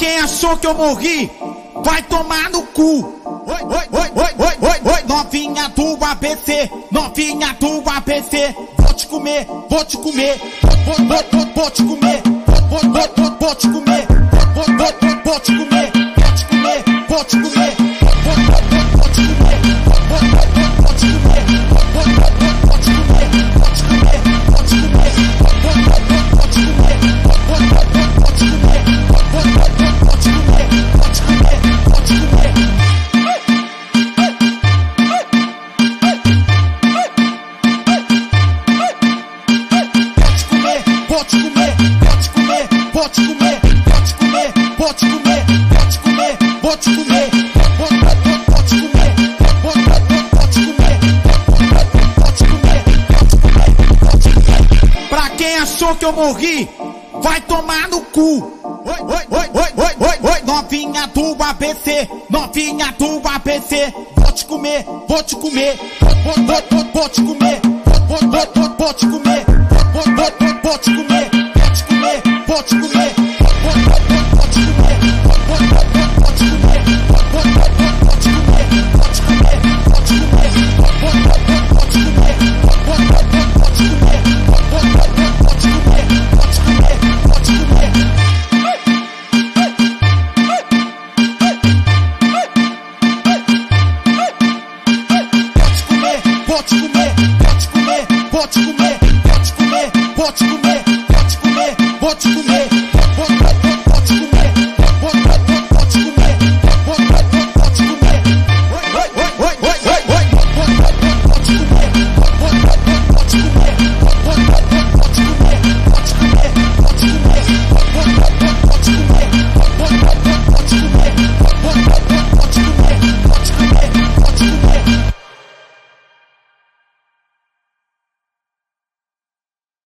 quem achou que eu morri, vai tomar no cu. Oi, oi, oi, oi, oi, oi, oi, novinha do ABC, novinha do ABC, vou te comer, vou te comer, vou te comer, vou te comer, vou te comer, vou te comer, vou te comer, vou te comer, vou te comer, vou te comer, vou te comer, vou te comer, vou te comer, vou te comer, vou te comer, vou te comer, vou te comer. Vou te comer, vou te comer, vou te comer, vou te comer, vou te comer, vou te comer, vou te comer, vou te comer, vou te comer, vou te comer, vou te comer. Pra quem achou que eu morri, vai tomar no cu. Oi, oi, oi, oi, oi, oi, oi, novinha do ABC, novinha do ABC, vou te comer, vou te comer, vou te comer, vou te comer, vou te comer, vou te comer, vou te comer, vou te comer, vou te comer, vou te comer, vou te comer, vou te comer, vou te comer, vou te comer, vou te comer, vou te comer, vou te comer. Vou te comer, vou te comer, vou te comer, vou te comer, vou te comer, vou te comer, vou te comer.